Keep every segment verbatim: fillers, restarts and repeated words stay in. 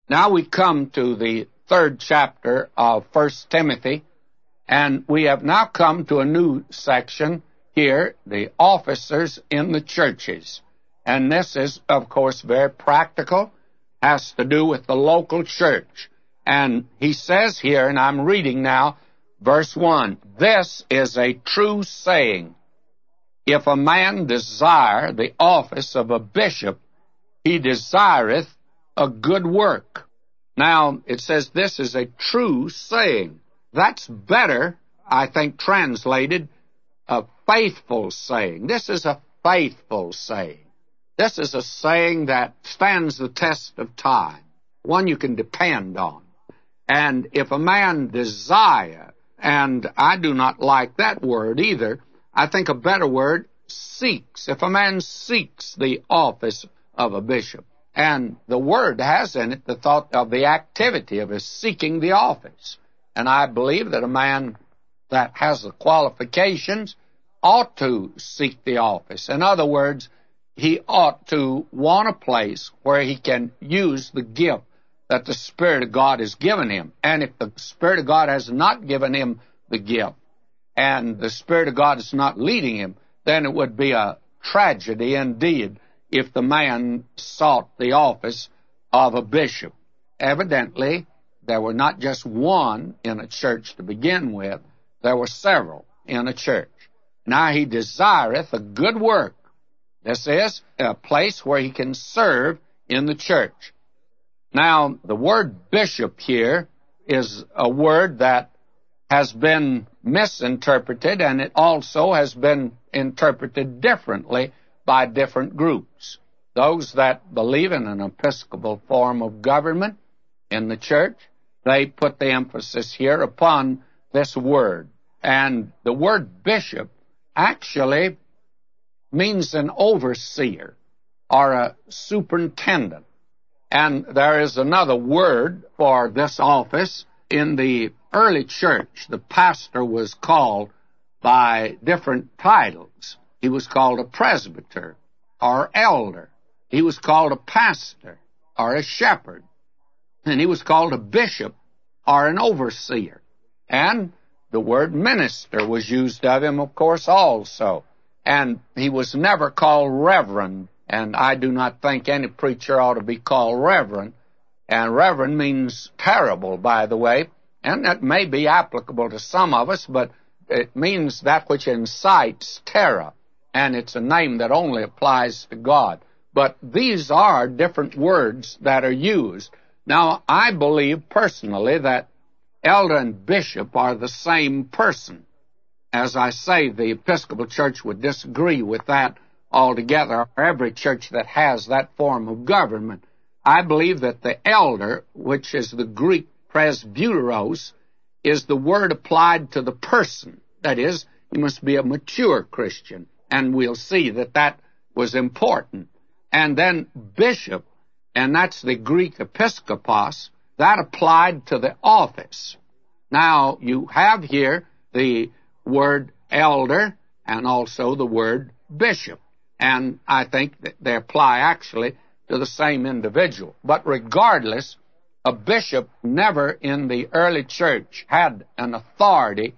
Now we come to the third chapter of First Timothy, and we have now come to a new section here, the officers in the churches. And this is, of course, very practical, has to do with the local church. And he says here, and I'm reading now, verse one, "This is a true saying. If a man desire the office of a bishop, he desireth a good work." Now, it says this is a true saying. That's better, I think, translated, a faithful saying. This is a faithful saying. This is a saying that stands the test of time, one you can depend on. And if a man desire, and I do not like that word either, I think a better word, seeks. If a man seeks the office of a bishop, and the word has in it the thought of the activity of his seeking the office. And I believe that a man that has the qualifications ought to seek the office. In other words, he ought to want a place where he can use the gift that the Spirit of God has given him. And if the Spirit of God has not given him the gift, and the Spirit of God is not leading him, then it would be a tragedy indeed if the man sought the office of a bishop. Evidently, there were not just one in a church to begin with, there were several in a church. Now he desireth a good work. This is a place where he can serve in the church. Now, the word bishop here is a word that has been misinterpreted, and it also has been interpreted differently by different groups. Those that believe in an episcopal form of government in the church, they put the emphasis here upon this word. And the word bishop actually means an overseer or a superintendent. And there is another word for this office. In the early church, the pastor was called by different titles. He was called a presbyter or elder. He was called a pastor or a shepherd. And he was called a bishop or an overseer. And the word minister was used of him, of course, also. And he was never called reverend. And I do not think any preacher ought to be called reverend. And reverend means terrible, by the way. And that may be applicable to some of us, but it means that which incites terror. And it's a name that only applies to God. But these are different words that are used. Now, I believe personally that elder and bishop are the same person. As I say, the Episcopal Church would disagree with that altogether, or every church that has that form of government. I believe that the elder, which is the Greek presbyteros, is the word applied to the person. That is, he must be a mature Christian. And we'll see that that was important. And then bishop, and that's the Greek episkopos, that applied to the office. Now, you have here the word elder and also the word bishop. And I think that they apply actually to the same individual. But regardless, a bishop never in the early church had an authority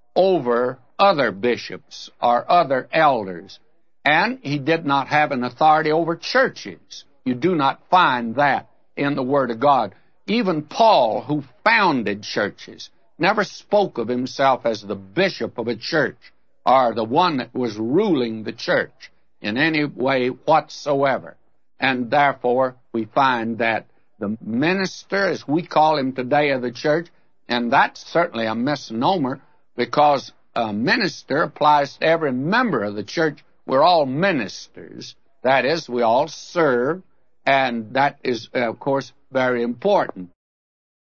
over other bishops or other elders. And he did not have an authority over churches. You do not find that in the Word of God. Even Paul, who founded churches, never spoke of himself as the bishop of a church or the one that was ruling the church in any way whatsoever. And therefore, we find that the minister, as we call him today, of the church, and that's certainly a misnomer, because a minister applies to every member of the church. We're all ministers. That is, we all serve, and that is, of course, very important.